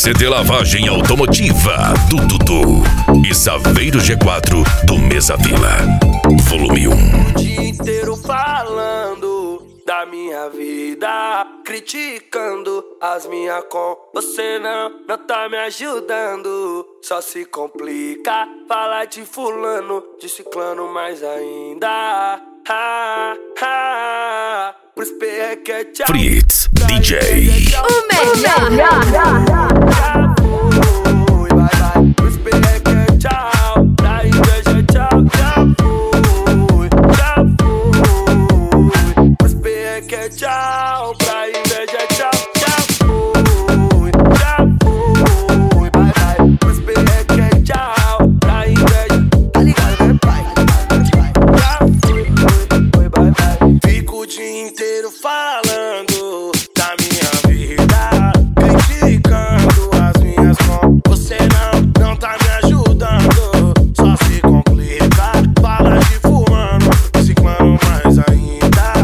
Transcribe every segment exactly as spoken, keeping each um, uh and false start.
C D Lavagem Automotiva do Dudu e Saveiro G quatro do Mesa Vila, volume um. O dia inteiro falando da minha vida, criticando as minhas com. Você não, não tá me ajudando, só se complica. Falar de fulano, de ciclano mais ainda. Ha, ha, pros P é que é tchau. Fritz, D J. O melhor. Já fui, vai, vai, pros P é que é tchau. Da inveja, tchau, já fui, já fui. Pros P é que é tchau, pra inveja, tchau, já fui, já fui, vai, vai, pros P é que é tchau, pra inveja, tá ligado, né, pai? Já fui, fui, fui, vai, vai. Fico o dia inteiro falando da minha vida, criticando as minhas com. Você não, não tá me ajudando, só se complica. Fala de fulano, ciclano mais ainda.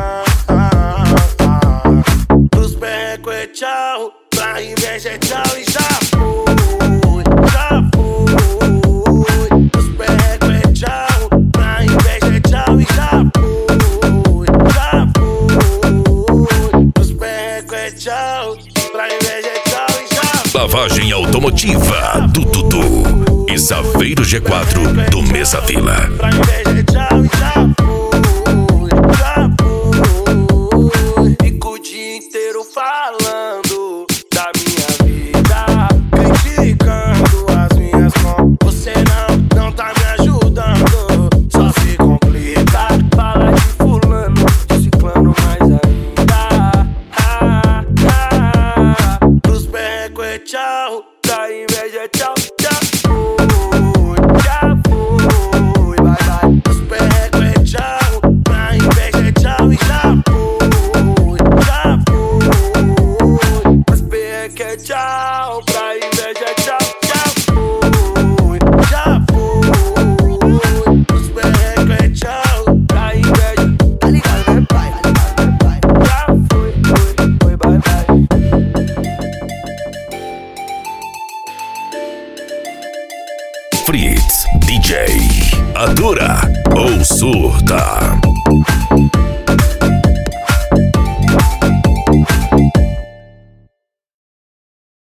Pros perrecos é tchau, pra inveja é tchau e já fui, já fui. Pros perrecos é tchau, pra inveja é tchau e já fui, já fui. Pros perrecos é tchau, pra inveja é tchau e já fui. Lavagem Automotiva do Dudu e Saveiro G quatro do Mesa Vila. Pra inveja é tchau e já fui, já fui. Fico o dia inteiro falando da minha vida, criticando as minhas com. Você não, não tá me ajudando, só se complica. Fala de fulano, de ciclano mais ainda. Ha, ha, pros perrecos é tchau, pra inveja é tchau, já fui, já fui, vai, vai. Pros perrecos é tchau, pra inveja é tchau e já fui, já fui. Pros perrecos é tchau, pra inveja é tchau, já fui, já fui. Pros perrecos é tchau, pra inveja, tá ligado, né, pai? Já fui, fui, fui, vai, vai. Fritz, D J. Adora ou surta?